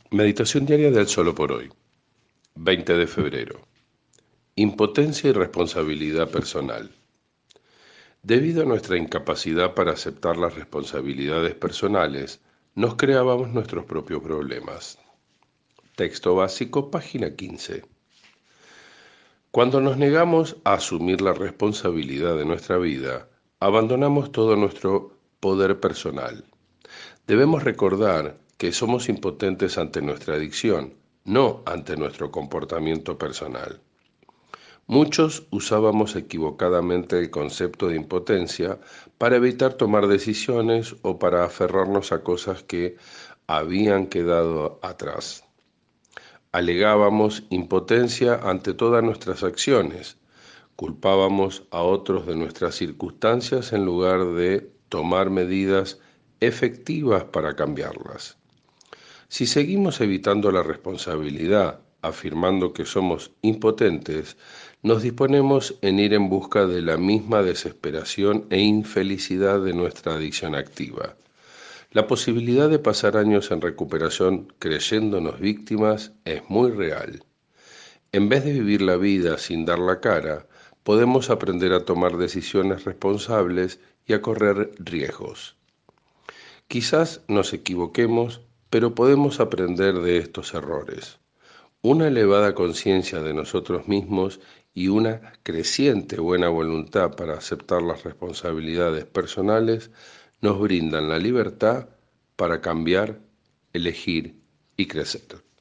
Meditación diaria del Solo por hoy, 20 de febrero. Impotencia y responsabilidad personal. Debido a nuestra incapacidad para aceptar las responsabilidades personales, nos creábamos nuestros propios problemas. Texto básico, página 15. Cuando nos negamos a asumir la responsabilidad de nuestra vida, abandonamos todo nuestro poder personal. Debemos recordar que somos impotentes ante nuestra adicción, no ante nuestro comportamiento personal. Muchos usábamos equivocadamente el concepto de impotencia para evitar tomar decisiones o para aferrarnos a cosas que habían quedado atrás. Alegábamos impotencia ante todas nuestras acciones, culpábamos a otros de nuestras circunstancias en lugar de tomar medidas efectivas para cambiarlas. Si seguimos evitando la responsabilidad, afirmando que somos impotentes, nos disponemos en ir en busca de la misma desesperación e infelicidad de nuestra adicción activa. La posibilidad de pasar años en recuperación creyéndonos víctimas es muy real. En vez de vivir la vida sin dar la cara, podemos aprender a tomar decisiones responsables y a correr riesgos. Quizás nos equivoquemos, pero podemos aprender de estos errores. Una elevada conciencia de nosotros mismos y una creciente buena voluntad para aceptar las responsabilidades personales nos brindan la libertad para cambiar, elegir y crecer.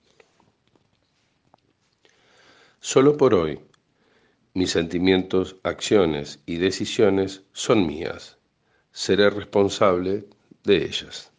Solo por hoy, mis sentimientos, acciones y decisiones son mías. Seré responsable de ellas.